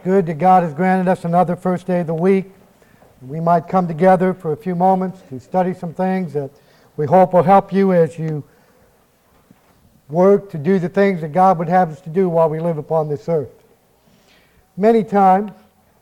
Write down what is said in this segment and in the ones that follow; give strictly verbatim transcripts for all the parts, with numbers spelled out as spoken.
Good that God has granted us another first day of the week. We might come together for a few moments to study some things that we hope will help you as you work to do the things that God would have us to do while we live upon this earth. Many times,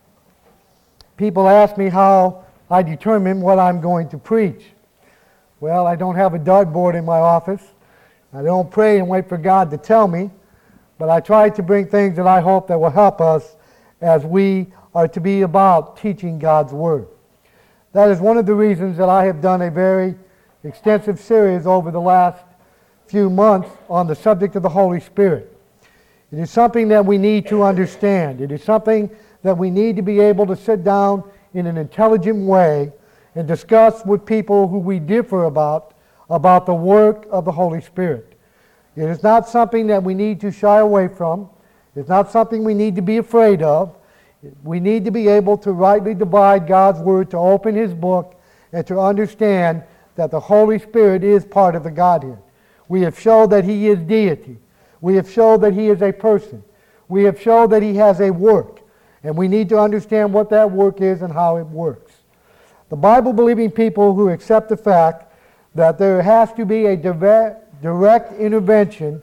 people ask me how I determine what I'm going to preach. Well, I don't have a dartboard in my office. I don't pray and wait for God to tell me, but I try to bring things that I hope that will help us as we are to be about teaching God's Word. That is one of the reasons that I have done a very extensive series over the last few months on the subject of the Holy Spirit. It is something that we need to understand. It is something that we need to be able to sit down in an intelligent way and discuss with people who we differ about, about the work of the Holy Spirit. It is not something that we need to shy away from. It's not something we need to be afraid of. We need to be able to rightly divide God's Word, to open His book, and to understand that the Holy Spirit is part of the Godhead. We have shown that He is deity. We have shown that He is a person. We have shown that He has a work. And we need to understand what that work is and how it works. The Bible-believing people who accept the fact that there has to be a direct, direct intervention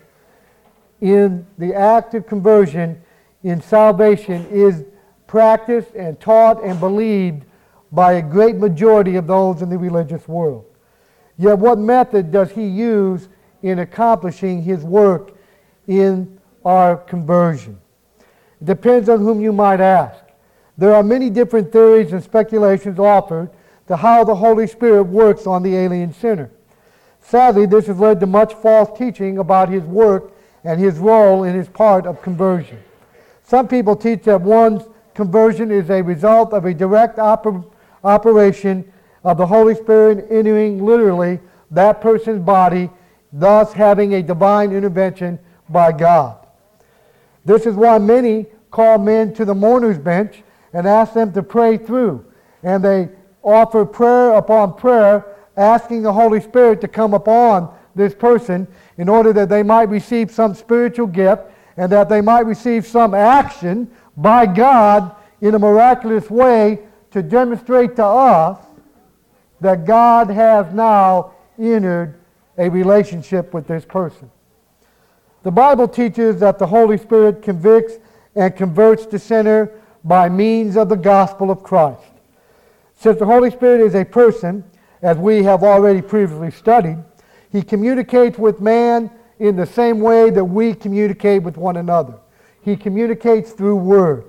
in the act of conversion in salvation is practiced and taught and believed by a great majority of those in the religious world. Yet what method does He use in accomplishing His work in our conversion? It depends on whom you might ask. There are many different theories and speculations offered to how the Holy Spirit works on the alien sinner. Sadly, this has led to much false teaching about His work and His role in His part of conversion. Some people teach that one's conversion is a result of a direct oper- operation of the Holy Spirit entering literally that person's body, thus having a divine intervention by God. This is why many call men to the mourner's bench and ask them to pray through. And they offer prayer upon prayer, asking the Holy Spirit to come upon this person in order that they might receive some spiritual gift and that they might receive some action by God in a miraculous way to demonstrate to us that God has now entered a relationship with this person. The Bible teaches that the Holy Spirit convicts and converts the sinner by means of the gospel of Christ. Since the Holy Spirit is a person, as we have already previously studied, He communicates with man in the same way that we communicate with one another. He communicates through words.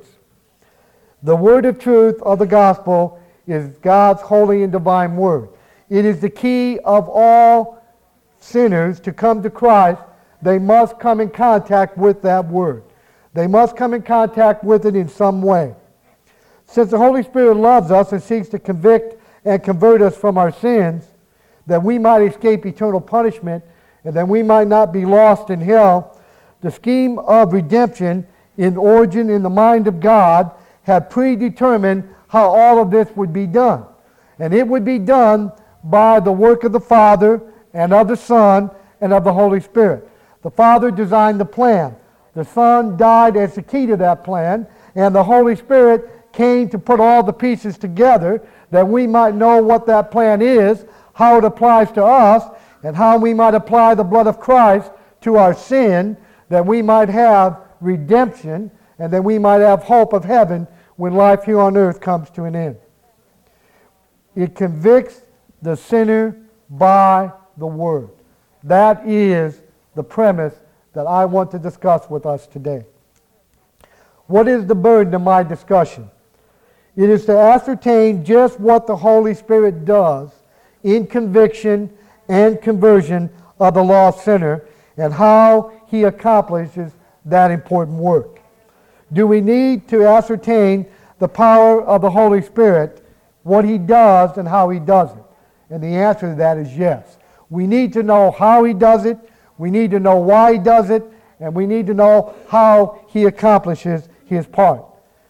The word of truth of the gospel is God's holy and divine word. It is the key of all sinners to come to Christ. They must come in contact with that word. They must come in contact with it in some way. Since the Holy Spirit loves us and seeks to convict and convert us from our sins, that we might escape eternal punishment and that we might not be lost in hell, the scheme of redemption in origin in the mind of God had predetermined how all of this would be done. And it would be done by the work of the Father and of the Son and of the Holy Spirit. The Father designed the plan. The Son died as the key to that plan, and the Holy Spirit came to put all the pieces together that we might know what that plan is, how it applies to us, and how we might apply the blood of Christ to our sin, that we might have redemption, and that we might have hope of heaven when life here on earth comes to an end. It convicts the sinner by the Word. That is the premise that I want to discuss with us today. What is the burden of my discussion? It is to ascertain just what the Holy Spirit does in conviction and conversion of the lost sinner and how He accomplishes that important work. Do we need to ascertain the power of the Holy Spirit, what He does and how He does it? And the answer to that is yes. We need to know how He does it, we need to know why He does it, and we need to know how He accomplishes His part.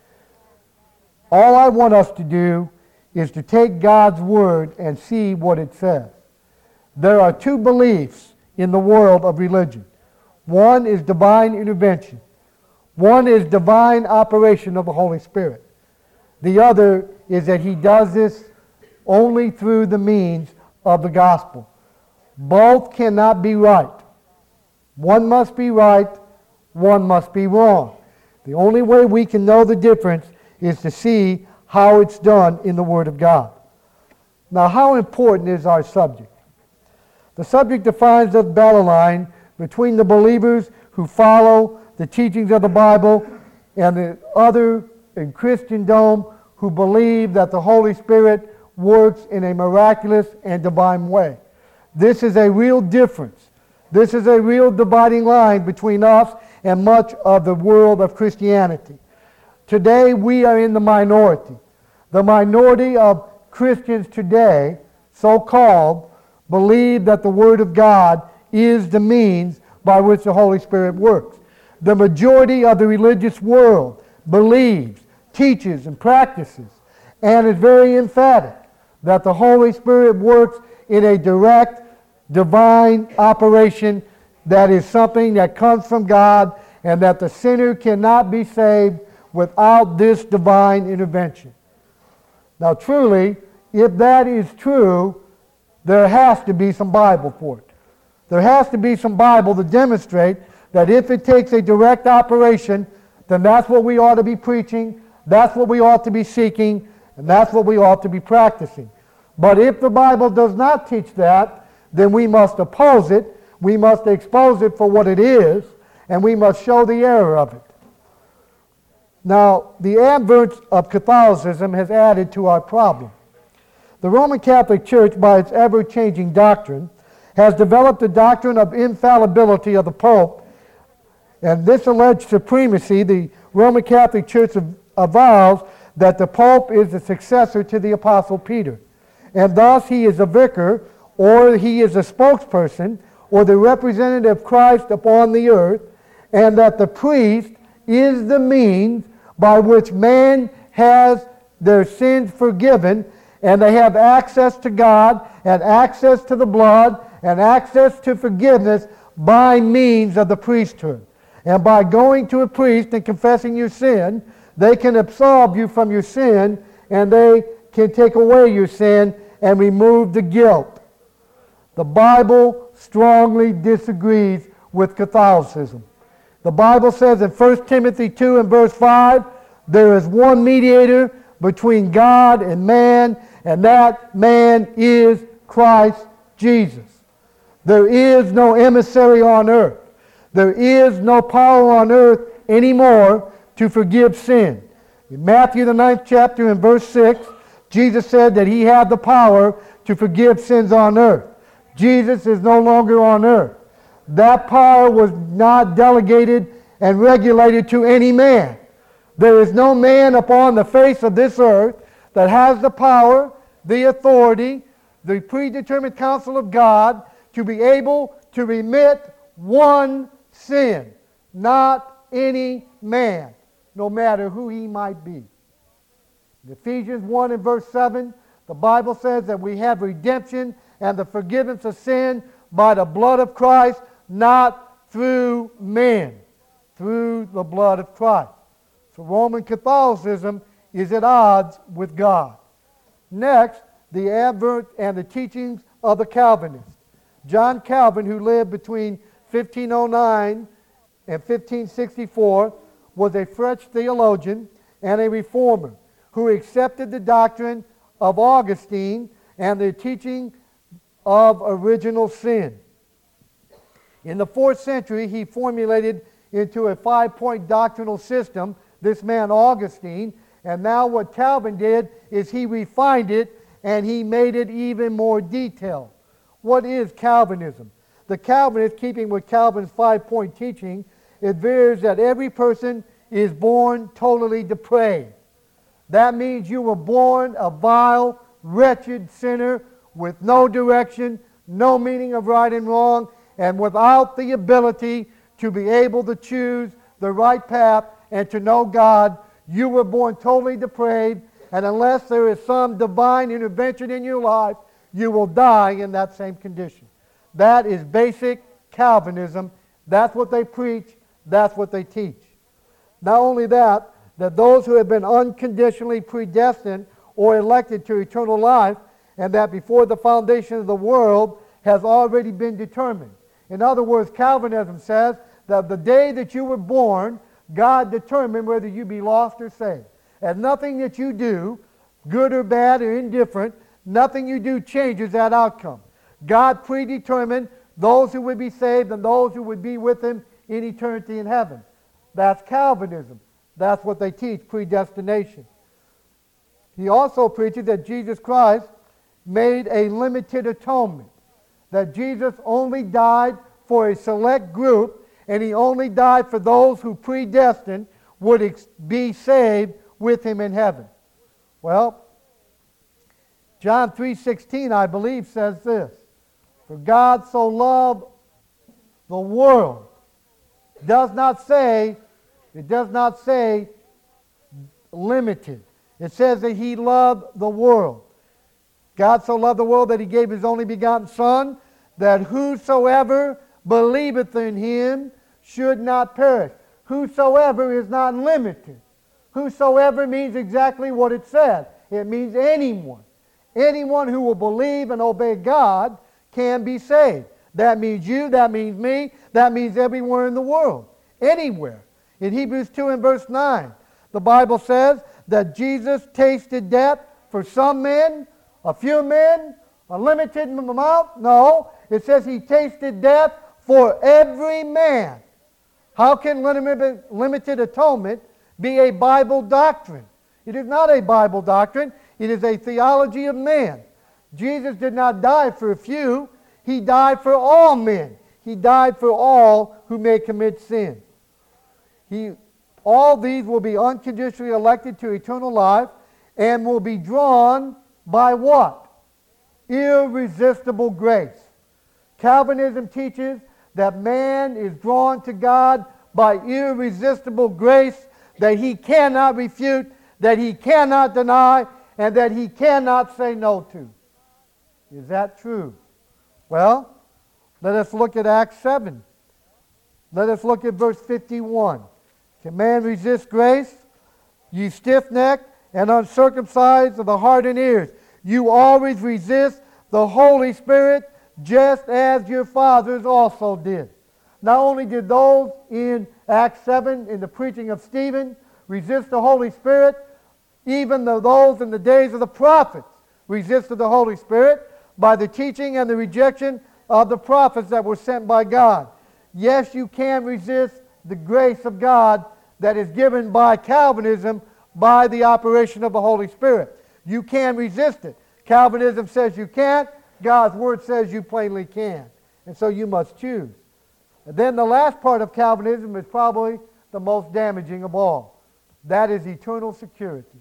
All I want us to do is to take God's Word and see what it says. There are two beliefs in the world of religion. One is divine intervention. One is divine operation of the Holy Spirit. The other is that he does this only through the means of the gospel. Both cannot be right. One must be right, one must be wrong. The only way we can know the difference is to see how it's done in the Word of God. Now, how important is our subject? The subject defines the battle line between the believers who follow the teachings of the Bible and the other in Christendom who believe that the Holy Spirit works in a miraculous and divine way. This is a real difference. This is a real dividing line between us and much of the world of Christianity. Today we are in the minority. The minority of Christians today, so-called, believe that the Word of God is the means by which the Holy Spirit works. The majority of the religious world believes, teaches, and practices, and is very emphatic that the Holy Spirit works in a direct, divine operation that is something that comes from God and that the sinner cannot be saved without this divine intervention. Now truly, if that is true, there has to be some Bible for it. There has to be some Bible to demonstrate that if it takes a direct operation, then that's what we ought to be preaching, that's what we ought to be seeking, and that's what we ought to be practicing. But if the Bible does not teach that, then we must oppose it, we must expose it for what it is, and we must show the error of it. Now, the advent of Catholicism has added to our problem. The Roman Catholic Church, by its ever-changing doctrine, has developed the doctrine of infallibility of the Pope, and this alleged supremacy, the Roman Catholic Church avows that the Pope is the successor to the Apostle Peter, and thus he is a vicar, or he is a spokesperson, or the representative of Christ upon the earth, and that the priest is the means by which man has their sins forgiven, and they have access to God, and access to the blood, and access to forgiveness by means of the priesthood. And by going to a priest and confessing your sin, they can absolve you from your sin, and they can take away your sin and remove the guilt. The Bible strongly disagrees with Catholicism. The Bible says in First Timothy two and verse five, there is one mediator between God and man, and that man is Christ Jesus. There is no emissary on earth. There is no power on earth anymore to forgive sin. In Matthew the ninth chapter and verse six, Jesus said that he had the power to forgive sins on earth. Jesus is no longer on earth. That power was not delegated and regulated to any man. There is no man upon the face of this earth that has the power, the authority, the predetermined counsel of God to be able to remit one sin. Not any man, no matter who he might be. In Ephesians one and verse seven, the Bible says that we have redemption and the forgiveness of sin by the blood of Christ, not through men, through the blood of Christ. So Roman Catholicism is at odds with God. Next, the advent and the teachings of the Calvinists. John Calvin, who lived between fifteen oh nine and fifteen sixty-four, was a French theologian and a reformer who accepted the doctrine of Augustine and the teaching of original sin. In the fourth century, he formulated into a five-point doctrinal system, this man Augustine, and now what Calvin did is he refined it and he made it even more detailed. What is Calvinism? The Calvinists, keeping with Calvin's five-point teaching, adheres that every person is born totally depraved. That means you were born a vile, wretched sinner with no direction, no meaning of right and wrong, and without the ability to be able to choose the right path and to know God. You were born totally depraved, and unless there is some divine intervention in your life, you will die in that same condition. That is basic Calvinism. That's what they preach. That's what they teach. Not only that, that those who have been unconditionally predestined or elected to eternal life, and that before the foundation of the world has already been determined. In other words, Calvinism says that the day that you were born, God determined whether you be lost or saved. And nothing that you do, good or bad or indifferent, nothing you do changes that outcome. God predetermined those who would be saved and those who would be with Him in eternity in heaven. That's Calvinism. That's what they teach, predestination. He also preaches that Jesus Christ made a limited atonement, that Jesus only died for a select group, and He only died for those who predestined would ex- be saved with Him in heaven. Well, John three sixteen, I believe, says this, "For God so loved the world," does not say, it does not say limited. It says that He loved the world. God so loved the world that He gave His only begotten Son, that whosoever believeth in Him should not perish. Whosoever is not limited. Whosoever means exactly what it says. It means anyone. Anyone who will believe and obey God can be saved. That means you, that means me, that means everywhere in the world. Anywhere. In Hebrews two and verse nine, the Bible says that Jesus tasted death for some men, a few men, a limited amount. No, it says He tasted death for every man. How can limited, limited atonement be a Bible doctrine? It is not a Bible doctrine. It is a theology of man. Jesus did not die for a few. He died for all men. He died for all who may commit sin. He, all these will be unconditionally elected to eternal life and will be drawn by what? Irresistible grace. Calvinism teaches that man is drawn to God by irresistible grace that he cannot refute, that he cannot deny, and that he cannot say no to. Is that true? Well, let us look at Acts seven. Let us look at verse fifty-one. Can man resist grace? You stiff-necked and uncircumcised of the heart and ears. You always resist the Holy Spirit, just as your fathers also did. Not only did those in Acts seven, in the preaching of Stephen, resist the Holy Spirit, even though those in the days of the prophets resisted the Holy Spirit by the teaching and the rejection of the prophets that were sent by God. Yes, you can resist the grace of God that is given by Calvinism by the operation of the Holy Spirit. You can resist it. Calvinism says you can't. God's Word says you plainly can. And so you must choose. And then the last part of Calvinism is probably the most damaging of all. That is eternal security.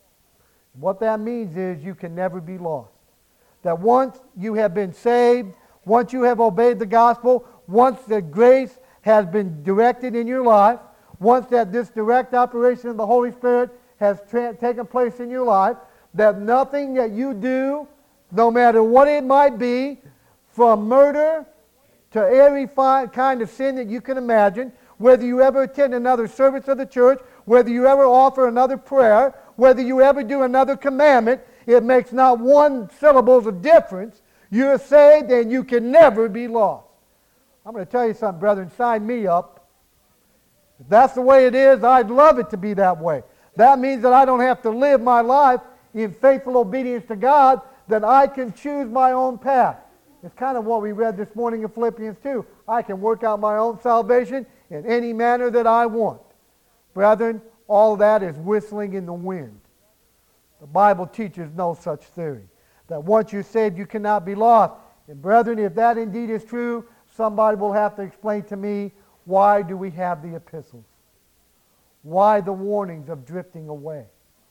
What that means is you can never be lost. That once you have been saved, once you have obeyed the gospel, once the grace has been directed in your life, once that this direct operation of the Holy Spirit has tra- taken place in your life, that nothing that you do, no matter what it might be, from murder to every fi- kind of sin that you can imagine, whether you ever attend another service of the church, whether you ever offer another prayer, whether you ever do another commandment, it makes not one syllable of difference. You're saved and you can never be lost. I'm going to tell you something, brethren. Sign me up. If that's the way it is, I'd love it to be that way. That means that I don't have to live my life in faithful obedience to God, that I can choose my own path. It's kind of what we read this morning in Philippians two. I can work out my own salvation in any manner that I want. Brethren, all that is whistling in the wind. The Bible teaches no such theory. That once you're saved, you cannot be lost. And brethren, if that indeed is true, somebody will have to explain to me, why do we have the epistles? Why the warnings of drifting away?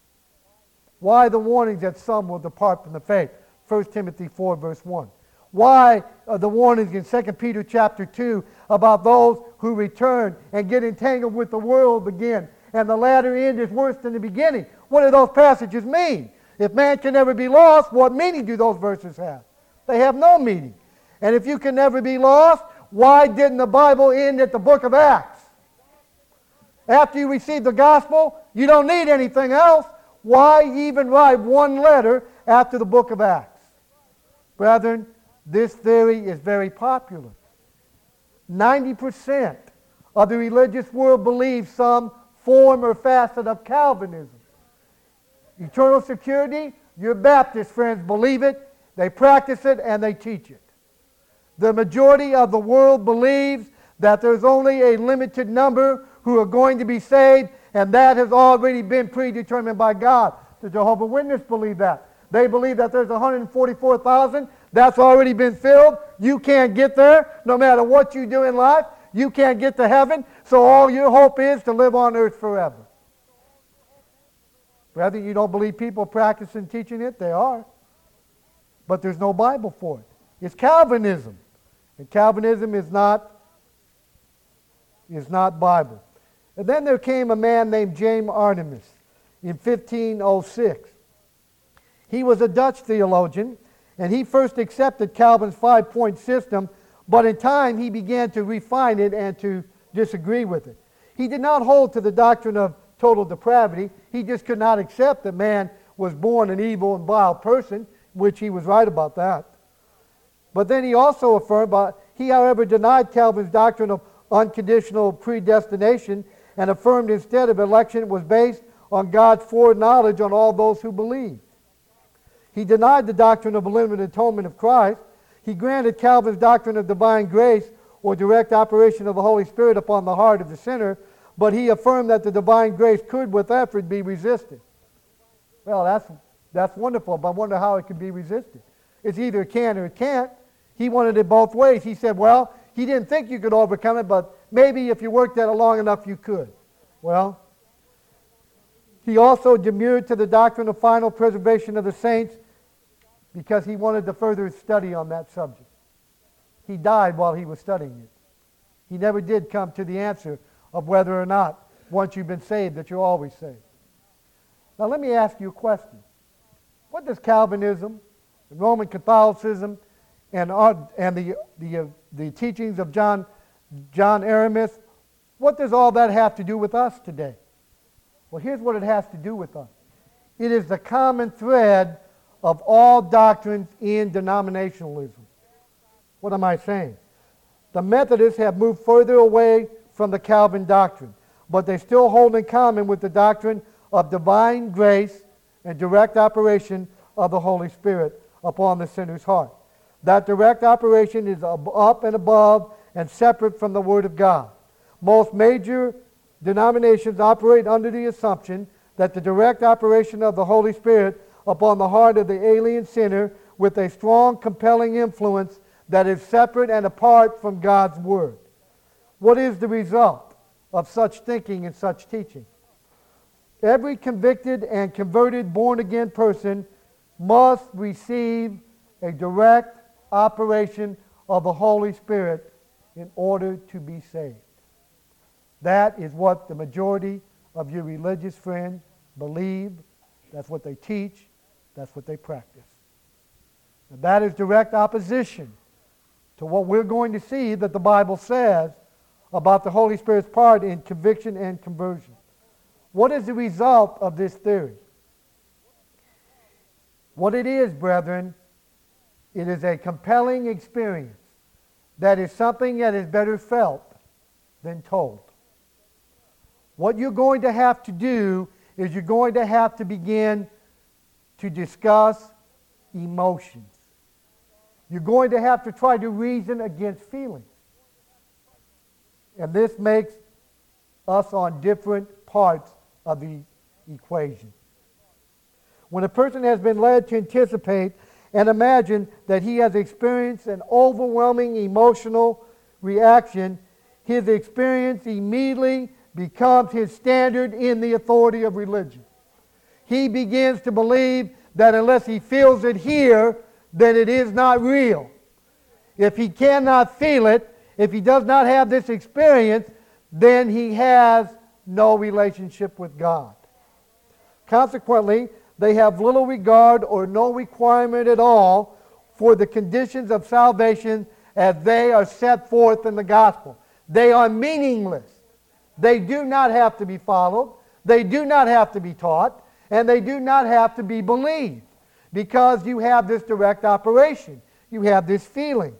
Why the warnings that some will depart from the faith? First Timothy four, verse one. Why uh, the warnings in Second Peter chapter two about those who return and get entangled with the world again, and the latter end is worse than the beginning? What do those passages mean? If man can never be lost, what meaning do those verses have? They have no meaning. And if you can never be lost, why didn't the Bible end at the book of Acts? After you receive the gospel, you don't need anything else. Why even write one letter after the book of Acts? Brethren, this theory is very popular. ninety percent of the religious world believes some form or facet of Calvinism. Eternal security, your Baptist friends believe it, they practice it, and they teach it. The majority of the world believes that there's only a limited number who are going to be saved, and that has already been predetermined by God. The Jehovah's Witnesses believe that. They believe that there's one hundred forty-four thousand. That's already been filled. You can't get there no matter what you do in life. You can't get to heaven, so all your hope is to live on earth forever. Whether you don't believe people practicing teaching it, they are. But there's no Bible for it. It's Calvinism. And Calvinism is not, is not Bible. And then there came a man named James Artemus in fifteen oh six. He was a Dutch theologian, and he first accepted Calvin's five-point system, but in time he began to refine it and to disagree with it. He did not hold to the doctrine of total depravity. He just could not accept that man was born an evil and vile person, which he was right about that. But then he also affirmed, but he, however, denied Calvin's doctrine of unconditional predestination and affirmed instead of election was based on God's foreknowledge on all those who believe. He denied the doctrine of limited atonement of Christ. He granted Calvin's doctrine of divine grace or direct operation of the Holy Spirit upon the heart of the sinner, but he affirmed that the divine grace could with effort be resisted. Well, that's, that's wonderful, but I wonder how it could be resisted. It's either it can or it can't. He wanted it both ways. He said, well, he didn't think you could overcome it, but maybe if you worked at it long enough, you could. Well, he also demurred to the doctrine of final preservation of the saints because he wanted to further study on that subject. He died while he was studying it. He never did come to the answer of whether or not, once you've been saved, that you're always saved. Now let me ask you a question. What does Calvinism, Roman Catholicism, and, our, and the, the, uh, the teachings of John, John Aramis, what does all that have to do with us today? Well, here's what it has to do with us. It is the common thread of all doctrines in denominationalism. What am I saying? The Methodists have moved further away from the Calvin doctrine, but they still hold in common with the doctrine of divine grace and direct operation of the Holy Spirit upon the sinner's heart. That direct operation is up and above and separate from the Word of God. Most major denominations operate under the assumption that the direct operation of the Holy Spirit upon the heart of the alien sinner with a strong, compelling influence that is separate and apart from God's Word. What is the result of such thinking and such teaching? Every convicted and converted born-again person must receive a direct operation of the Holy Spirit in order to be saved. That is what the majority of your religious friends believe. That's what they teach. That's what they practice. And that is direct opposition to what we're going to see that the Bible says about the Holy Spirit's part in conviction and conversion. What is the result of this theory? What it is, brethren, it is a compelling experience that is something that is better felt than told. What you're going to have to do is you're going to have to begin to discuss emotions. You're going to have to try to reason against feelings. And this makes us on different parts of the equation. When a person has been led to anticipate and imagine that he has experienced an overwhelming emotional reaction, his experience immediately becomes his standard in the authority of religion. He begins to believe that unless he feels it here, then it is not real. If he cannot feel it, if he does not have this experience, then he has no relationship with God. Consequently, they have little regard or no requirement at all for the conditions of salvation as they are set forth in the gospel. They are meaningless. They do not have to be followed. They do not have to be taught. And they do not have to be believed. Because you have this direct operation. You have this feeling.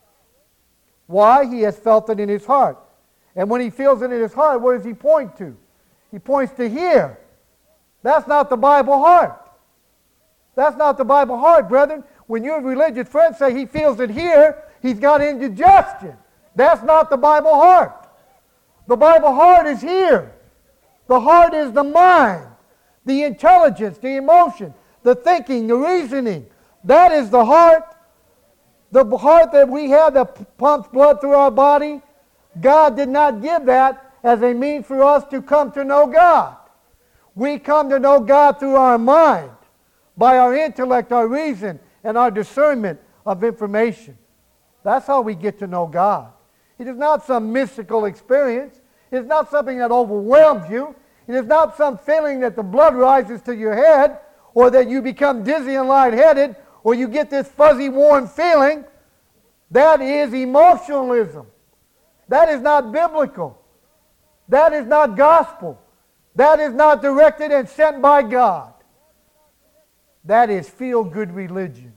Why? He has felt it in his heart. And when he feels it in his heart, what does he point to? He points to here. That's not the Bible heart. That's not the Bible heart, brethren. When your religious friends say he feels it here, he's got indigestion. That's not the Bible heart. The Bible heart is here. The heart is the mind, the intelligence, the emotion, the thinking, the reasoning. That is the heart. The heart that we have that pumps blood through our body, God did not give that as a means for us to come to know God. We come to know God through our mind, by our intellect, our reason, and our discernment of information. That's how we get to know God. It is not some mystical experience. It is not something that overwhelms you. It is not some feeling that the blood rises to your head, or that you become dizzy and lightheaded, or you get this fuzzy, warm feeling. That is emotionalism. That is not biblical. That is not gospel. That is not directed and sent by God. That is feel-good religion.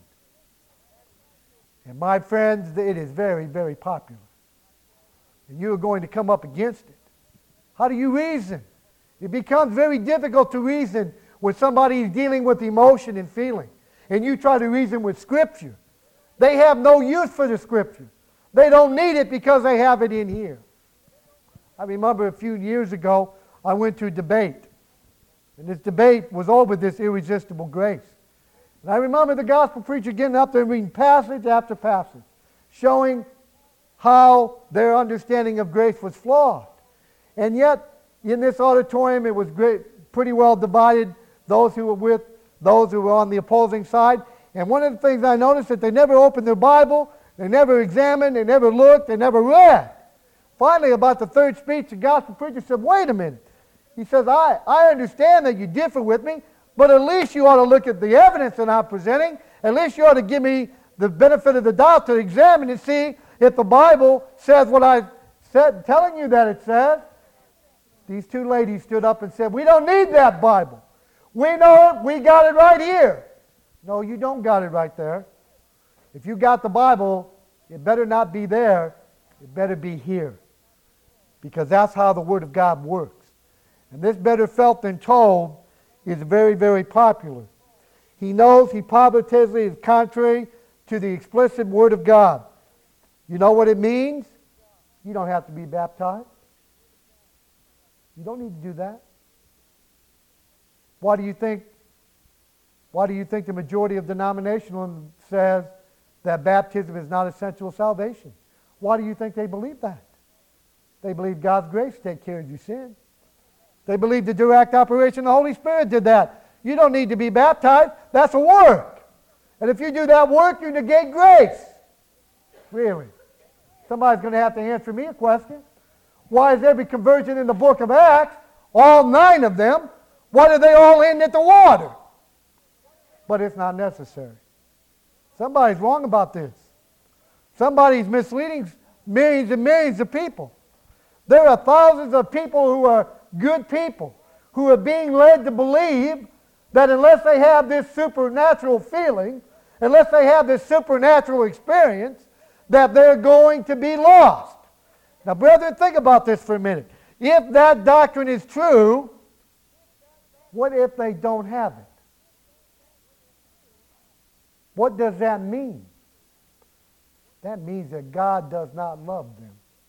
And my friends, it is very, very popular. And you are going to come up against it. How do you reason? It becomes very difficult to reason when somebody is dealing with emotion and feeling. And you try to reason with Scripture. They have no use for the Scripture. They don't need it because they have it in here. I remember a few years ago, I went to a debate. And this debate was over this irresistible grace. And I remember the gospel preacher getting up there and reading passage after passage, showing how their understanding of grace was flawed. And yet, in this auditorium, it was great, pretty well divided, those who were with those who were on the opposing side. And one of the things I noticed that they never opened their Bible, they never examined, they never looked, they never read. Finally, about the third speech, the gospel preacher said, wait a minute. He says, I, I understand that you differ with me, but at least you ought to look at the evidence that I'm presenting. At least you ought to give me the benefit of the doubt to examine and see if the Bible says what I said, telling you that it says. These two ladies stood up and said, we don't need that Bible. We know it. We got it right here. No, you don't got it right there. If you got the Bible, it better not be there. It better be here. Because that's how the Word of God works. And this better felt than told is very, very popular. He knows he positively is contrary to the explicit Word of God. You know what it means? You don't have to be baptized. You don't need to do that. Why do you think, why do you think the majority of denominationalism says that baptism is not essential to salvation? Why do you think they believe that? They believe God's grace takes care of your sin. They believe the direct operation of the Holy Spirit did that. You don't need to be baptized. That's a work. And if you do that work, you negate grace. Really? Somebody's going to have to answer me a question. Why is every conversion in the book of Acts, all nine of them, why do they all end at the water? But it's not necessary. Somebody's wrong about this. Somebody's misleading millions and millions of people. There are thousands of people who are good people who are being led to believe that unless they have this supernatural feeling, unless they have this supernatural experience, that they're going to be lost. Now, brethren, think about this for a minute. If that doctrine is true, what if they don't have it? What does that mean? That means that God does not love them.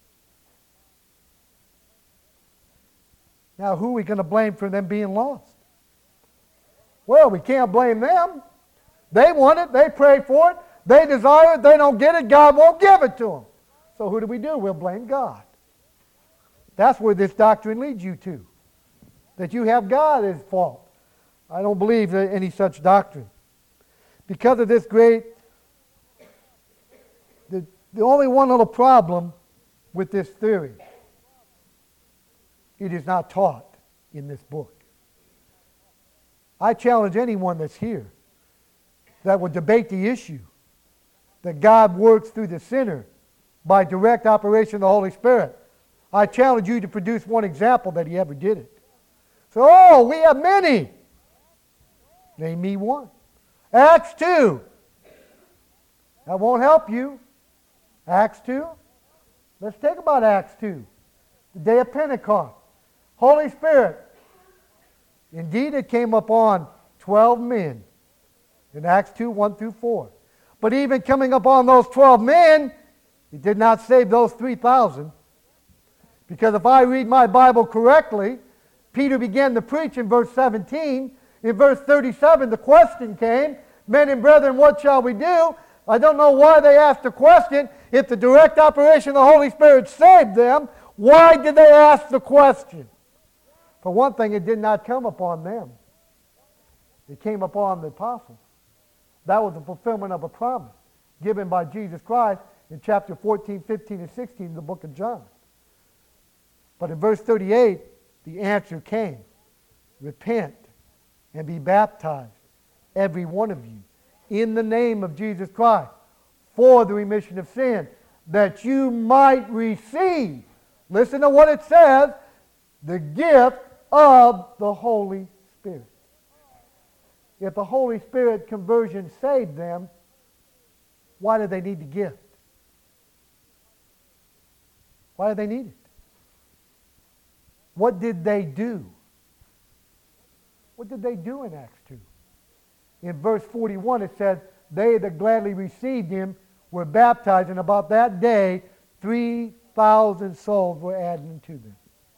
Now, who are we going to blame for them being lost? Well, we can't blame them. They want it. They pray for it. They desire it. They don't get it. God won't give it to them. So who do we do? We'll blame God. That's where this doctrine leads you to. That you have God as fault. I don't believe in any such doctrine. Because of this great, the, the only one little problem with this theory, it is not taught in this book. I challenge anyone that's here that would debate the issue that God works through the sinner by direct operation of the Holy Spirit. I challenge you to produce one example that he ever did it. So, oh, we have many. Name me one. Acts two. That won't help you. Acts two. Let's think about Acts two. The day of Pentecost. Holy Spirit. Indeed, it came upon twelve men in Acts two, one through four. But even coming upon those twelve men, he did not save those three thousand. Because if I read my Bible correctly, Peter began to preach in verse seventeen. In verse thirty-seven, the question came, men and brethren, what shall we do? I don't know why they asked the question. If the direct operation of the Holy Spirit saved them, why did they ask the question? For one thing, it did not come upon them. It came upon the apostles. That was the fulfillment of a promise given by Jesus Christ in chapter fourteen, fifteen, and sixteen of the book of John. But in verse thirty-eight, the answer came. Repent and be baptized, every one of you, in the name of Jesus Christ, for the remission of sin, that you might receive, listen to what it says, the gift of the Holy Spirit. If the Holy Spirit conversion saved them, why did they need the gift? Why did they need it? What did they do? What did they do in Acts two? In verse forty-one it said, they that gladly received him were baptized, and about that day three thousand souls were added unto them.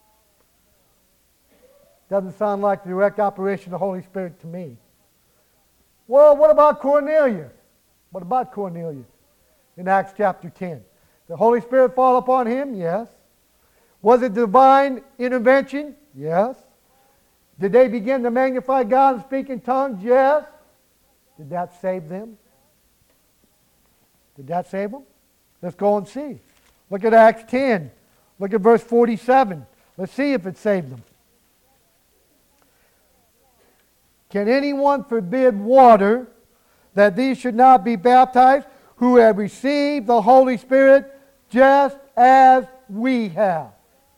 Doesn't sound like the direct operation of the Holy Spirit to me. Well, what about Cornelius? What about Cornelius in Acts chapter ten? The Holy Spirit fall upon him? Yes. Was it divine intervention? Yes. Did they begin to magnify God and speak in tongues? Yes. Did that save them? Did that save them? Let's go and see. Look at Acts ten. Look at verse forty-seven. Let's see if it saved them. Can anyone forbid water that these should not be baptized who have received the Holy Spirit just as we have?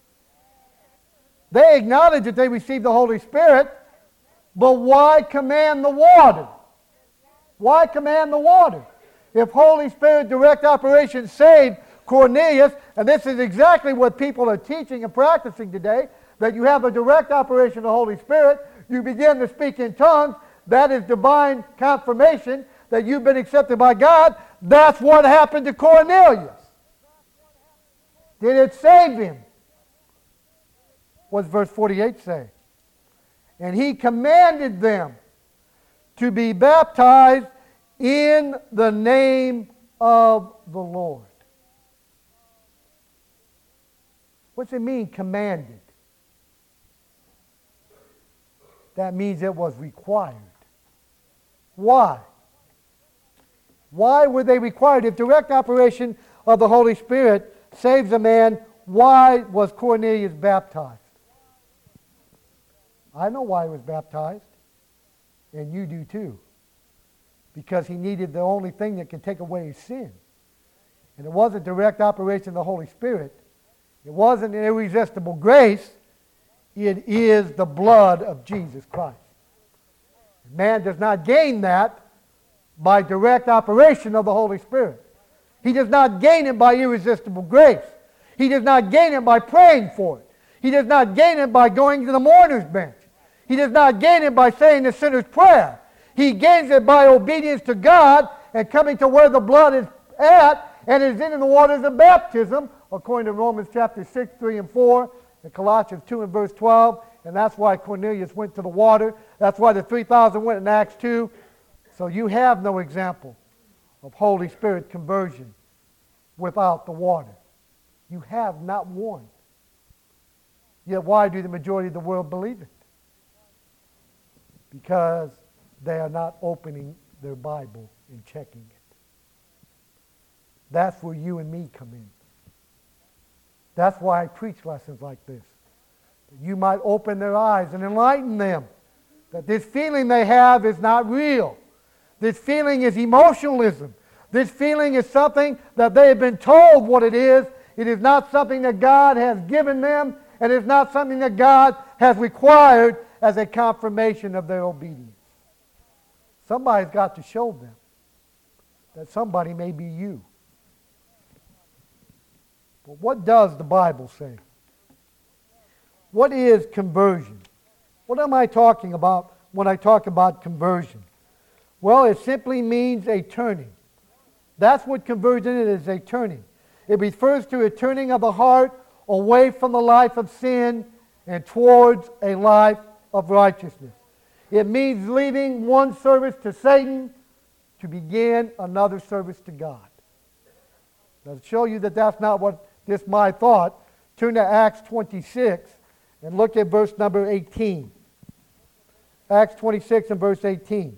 They acknowledge that they received the Holy Spirit, but why command the water? Why command the water? If Holy Spirit direct operation saved Cornelius, and this is exactly what people are teaching and practicing today, that you have a direct operation of the Holy Spirit, you begin to speak in tongues, that is divine confirmation that you've been accepted by God. That's what happened to Cornelius. Did it save him? What does verse forty-eight say? And he commanded them to be baptized in the name of the Lord. What's it mean, commanded? That means it was required. Why? Why were they required? If direct operation of the Holy Spirit saves a man, why was Cornelius baptized? I know why he was baptized, and you do too. Because he needed the only thing that can take away his sin. And it wasn't direct operation of the Holy Spirit. It wasn't an irresistible grace. It is the blood of Jesus Christ. Man does not gain that by direct operation of the Holy Spirit. He does not gain it by irresistible grace. He does not gain it by praying for it. He does not gain it by going to the mourner's bench. He does not gain it by saying the sinner's prayer. He gains it by obedience to God and coming to where the blood is at and is in the waters of baptism, according to Romans chapter six, three, and four, and Colossians two and verse twelve. And that's why Cornelius went to the water. That's why the three thousand went in Acts two. So you have no example of Holy Spirit conversion without the water. You have not one. Yet why do the majority of the world believe it? Because they are not opening their Bible and checking it. That's where you and me come in. That's why I preach lessons like this. That you might open their eyes and enlighten them. That this feeling they have is not real. This feeling is emotionalism. This feeling is something that they have been told what it is. It is not something that God has given them, and it's not something that God has required as a confirmation of their obedience. Somebody's got to show them that somebody may be you. But what does the Bible say? What is conversion? What am I talking about when I talk about conversion? Well, it simply means a turning. That's what conversion is, a turning. It refers to a turning of the heart away from the life of sin and towards a life of righteousness. It means leaving one service to Satan to begin another service to God. Now, to show you that that's not what this my thought, turn to Acts twenty-six and look at verse number eighteen. Acts twenty-six and verse eighteen.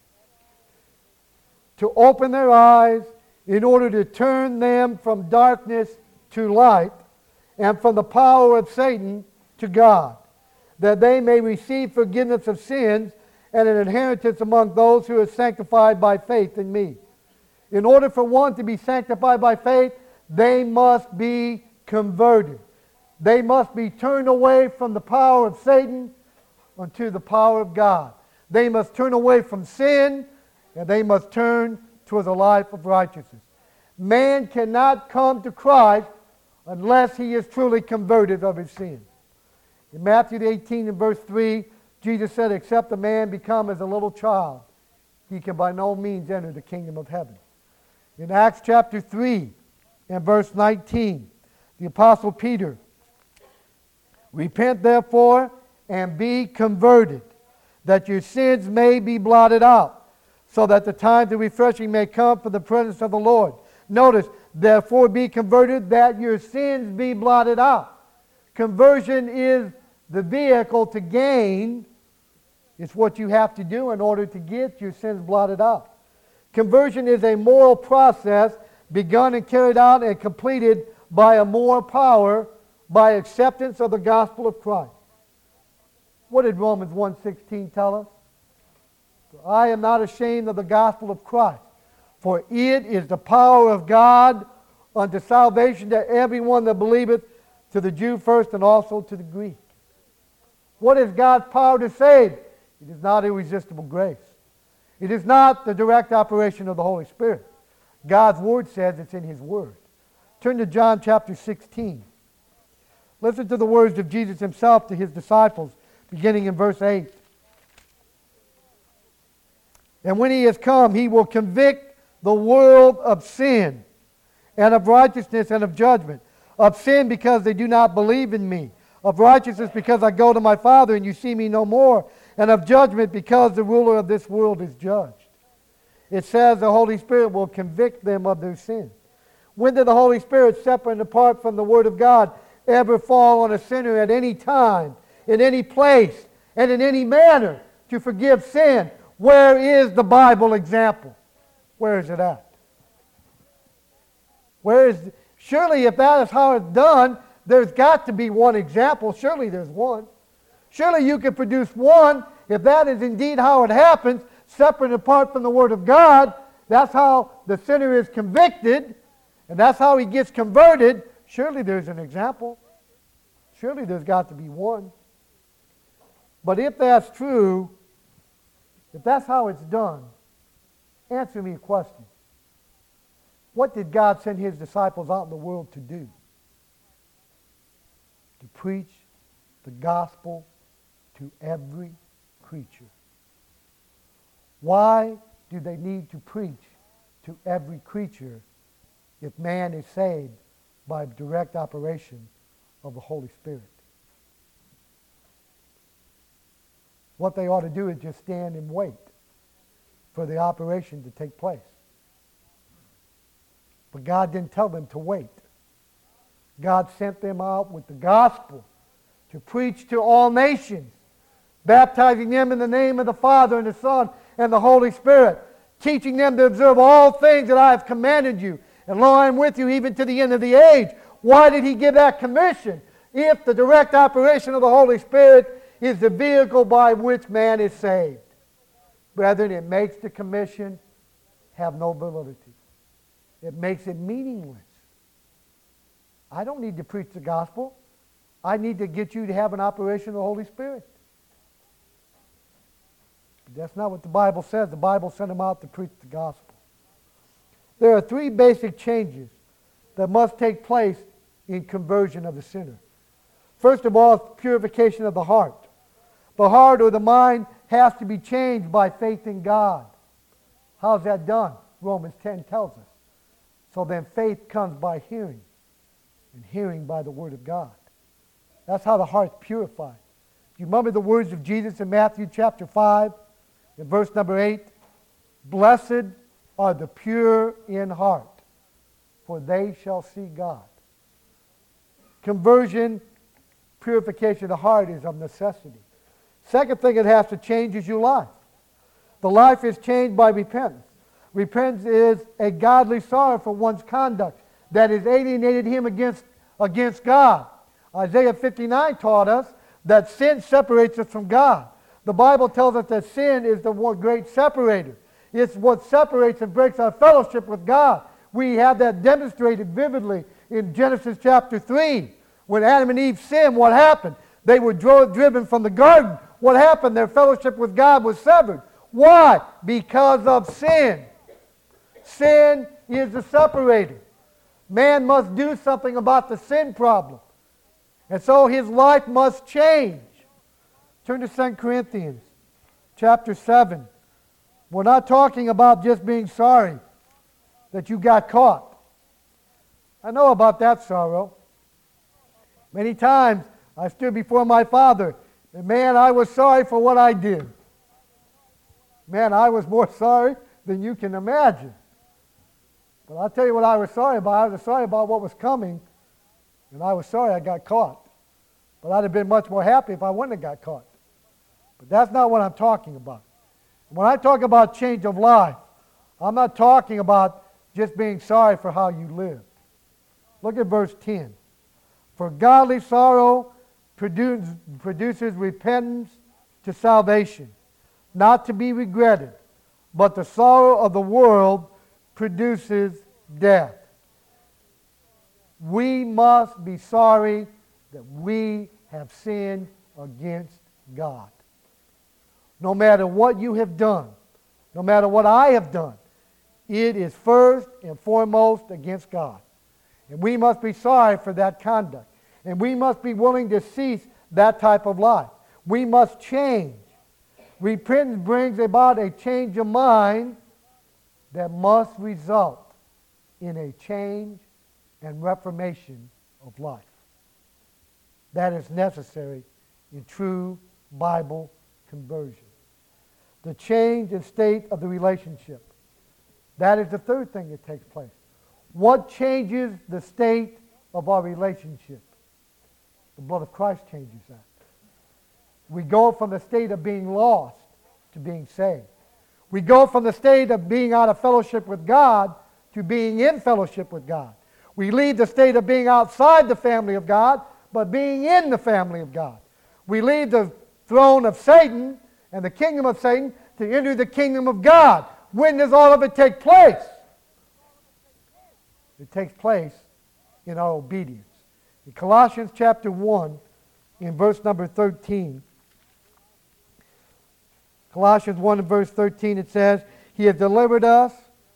To open their eyes in order to turn them from darkness to light and from the power of Satan to God, that they may receive forgiveness of sins and an inheritance among those who are sanctified by faith in me. In order for one to be sanctified by faith, they must be converted. They must be turned away from the power of Satan unto the power of God. They must turn away from sin, and they must turn towards a life of righteousness. Man cannot come to Christ unless he is truly converted of his sin. In Matthew eighteen and verse three, Jesus said, except a man become as a little child, he can by no means enter the kingdom of heaven. In Acts chapter three and verse nineteen, the Apostle Peter, repent therefore and be converted, that your sins may be blotted out, so that the time of refreshing may come from the presence of the Lord. Notice, therefore be converted, that your sins be blotted out. Conversion is the vehicle to gain. It's what you have to do in order to get your sins blotted out. Conversion is a moral process begun and carried out and completed by a moral power, by acceptance of the gospel of Christ. What did Romans one sixteen tell us? I am not ashamed of the gospel of Christ, for it is the power of God unto salvation to everyone that believeth, to the Jew first and also to the Greek. What is God's power to save? It is not irresistible grace. It is not the direct operation of the Holy Spirit. God's Word says it's in His Word. Turn to John chapter sixteen. Listen to the words of Jesus Himself to His disciples, beginning in verse eight. And when He has come, He will convict the world of sin and of righteousness and of judgment. Of sin because they do not believe in me. Of righteousness because I go to my Father and you see me no more. And of judgment because the ruler of this world is judged. It says the Holy Spirit will convict them of their sin. When did the Holy Spirit, separate and apart from the Word of God, ever fall on a sinner at any time, in any place, and in any manner to forgive sin? Where is the Bible example? Where is it at? Where is, surely if that is how it's done, there's got to be one example. Surely there's one. Surely you can produce one if that is indeed how it happens, separate and apart from the Word of God. That's how the sinner is convicted, and that's how he gets converted. Surely there's an example. Surely there's got to be one. But if that's true, if that's how it's done, answer me a question. What did God send His disciples out in the world to do? To preach the gospel to every creature. Why do they need to preach to every creature if man is saved by direct operation of the Holy Spirit? What they ought to do is just stand and wait for the operation to take place. But God didn't tell them to wait. God sent them out with the gospel to preach to all nations, baptizing them in the name of the Father and the Son and the Holy Spirit, teaching them to observe all things that I have commanded you. And lo, I am with you even to the end of the age. Why did He give that commission? If the direct operation of the Holy Spirit is the vehicle by which man is saved. Brethren, it makes the commission have no validity. It makes it meaningless. I don't need to preach the gospel. I need to get you to have an operation of the Holy Spirit. But that's not what the Bible says. The Bible sent him out to preach the gospel. There are three basic changes that must take place in conversion of the sinner. First of all, purification of the heart. The heart or the mind has to be changed by faith in God. How's that done? Romans ten tells us. So then faith comes by hearing, and hearing by the Word of God. That's how the heart's purified. Do you remember the words of Jesus in Matthew chapter five, in verse number eight? Blessed are the pure in heart, for they shall see God. Conversion, purification of the heart is of necessity. Second thing it has to change is your life. The life is changed by repentance. Repentance is a godly sorrow for one's conduct that has alienated him against, against God. Isaiah fifty-nine taught us that sin separates us from God. The Bible tells us that sin is the one great separator. It's what separates and breaks our fellowship with God. We have that demonstrated vividly in Genesis chapter three. When Adam and Eve sinned, what happened? They were dro- driven from the garden. What happened? Their fellowship with God was severed. Why? Because of sin. Sin is the separator. Man must do something about the sin problem. And so his life must change. Turn to Second Corinthians chapter seven. We're not talking about just being sorry that you got caught. I know about that sorrow. Many times I stood before my father, and man, I was sorry for what I did. Man, I was more sorry than you can imagine. But I'll tell you what I was sorry about. I was sorry about what was coming, and I was sorry I got caught. But I'd have been much more happy if I wouldn't have got caught. But that's not what I'm talking about. When I talk about change of life, I'm not talking about just being sorry for how you lived. Look at verse ten. For godly sorrow produce, produces repentance to salvation, not to be regretted, but the sorrow of the world produces death. We must be sorry that we have sinned against God. No matter what you have done, no matter what I have done, it is first and foremost against God. And we must be sorry for that conduct. And we must be willing to cease that type of life. We must change. Repentance brings about a change of mind that must result in a change and reformation of life. That is necessary in true Bible conversion. The change in state of the relationship. That is the third thing that takes place. What changes the state of our relationship? The blood of Christ changes that. We go from the state of being lost to being saved. We go from the state of being out of fellowship with God to being in fellowship with God. We leave the state of being outside the family of God, but being in the family of God. We leave the throne of Satan and the kingdom of Satan to enter the kingdom of God. When does all of it take place? It takes place in our obedience. In Colossians chapter one, in verse number thirteen, Colossians one and verse thirteen, it says, He has delivered us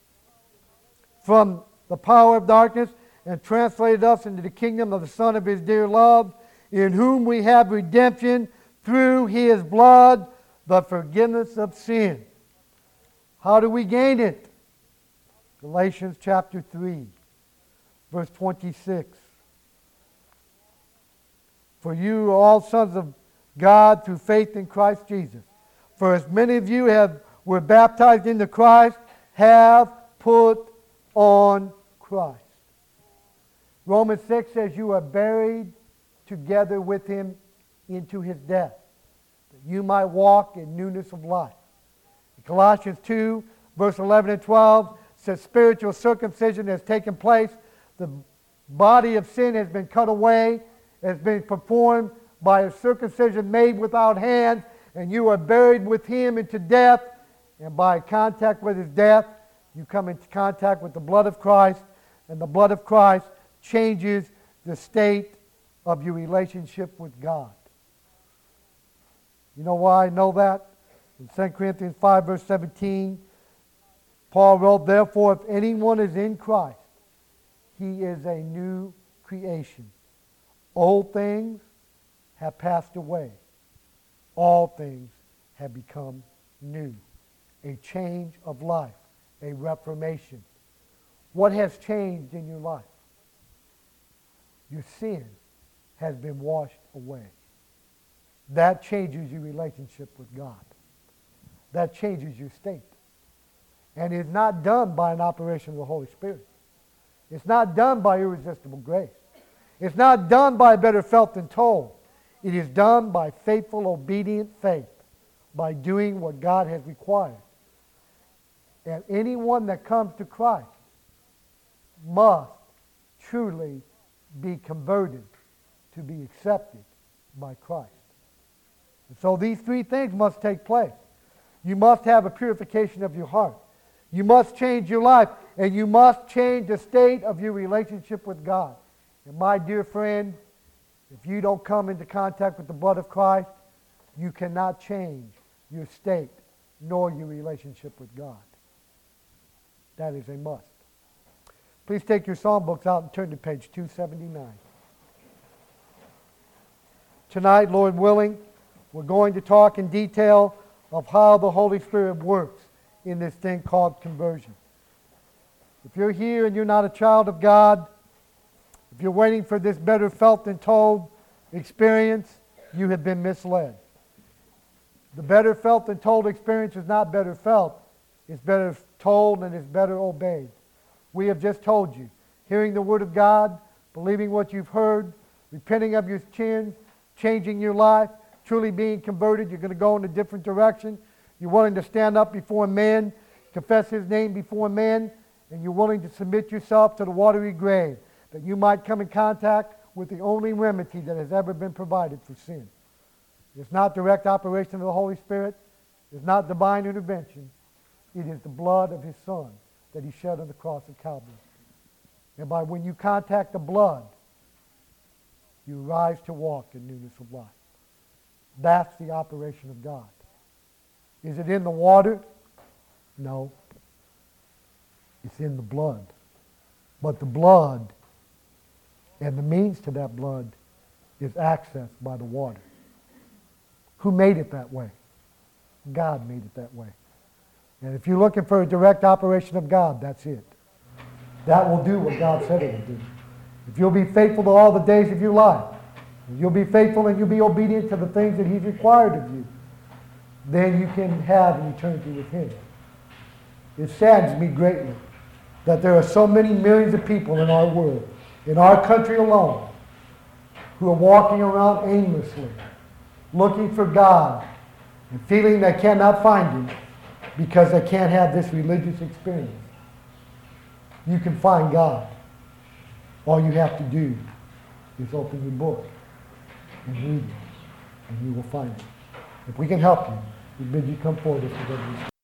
from the power of darkness and translated us into the kingdom of the Son of His dear love, in whom we have redemption through His blood, the forgiveness of sin. How do we gain it? Galatians chapter three, verse twenty-six. For you are all sons of God through faith in Christ Jesus. For as many of you have were baptized into Christ, have put on Christ. Romans six says you are buried together with Him into His death, that you might walk in newness of life. In Colossians two, verse eleven and twelve says spiritual circumcision has taken place. The body of sin has been cut away, has been performed by a circumcision made without hands, and you are buried with Him into death, and by contact with His death, you come into contact with the blood of Christ, and the blood of Christ changes the state of your relationship with God. You know why I know that? In Second Corinthians five, verse seventeen, Paul wrote, "Therefore, if anyone is in Christ, he is a new creation. Old things have passed away. All things have become new." A change of life, a reformation. What has changed in your life? Your sin has been washed away. That changes your relationship with God. That changes your state. And it's not done by an operation of the Holy Spirit. It's not done by irresistible grace. It's not done by better felt than told. It is done by faithful, obedient faith, by doing what God has required. And anyone that comes to Christ must truly be converted to be accepted by Christ. And so these three things must take place. You must have a purification of your heart. You must change your life, and you must change the state of your relationship with God. And my dear friend, if you don't come into contact with the blood of Christ, you cannot change your state nor your relationship with God. That is a must. Please take your psalm books out and turn to page two seventy-nine. Tonight, Lord willing, we're going to talk in detail of how the Holy Spirit works in this thing called conversion. If you're here and you're not a child of God, if you're waiting for this better felt than told experience, you have been misled. The better felt than told experience is not better felt. It's better told and it's better obeyed. We have just told you, hearing the Word of God, believing what you've heard, repenting of your sins, changing your life, truly being converted, you're going to go in a different direction. You're willing to stand up before men, confess His name before men, and you're willing to submit yourself to the watery grave, that you might come in contact with the only remedy that has ever been provided for sin. It's not direct operation of the Holy Spirit. It's not divine intervention. It is the blood of His Son that He shed on the cross of Calvary. And by when you contact the blood, you rise to walk in newness of life. That's the operation of God. Is it in the water? No. It's in the blood. But the blood and the means to that blood is accessed by the water. Who made it that way? God made it that way. And if you're looking for a direct operation of God, that's it. That will do what God said it would do. If you'll be faithful to all the days of your life, if you'll be faithful and you'll be obedient to the things that He's required of you, then you can have an eternity with Him. It saddens me greatly that there are so many millions of people in our world, in our country alone, who are walking around aimlessly, looking for God, and feeling they cannot find Him because they can't have this religious experience. You can find God. All you have to do is open your book and read it, and you will find it. If we can help you, we bid you come forward if you're ready.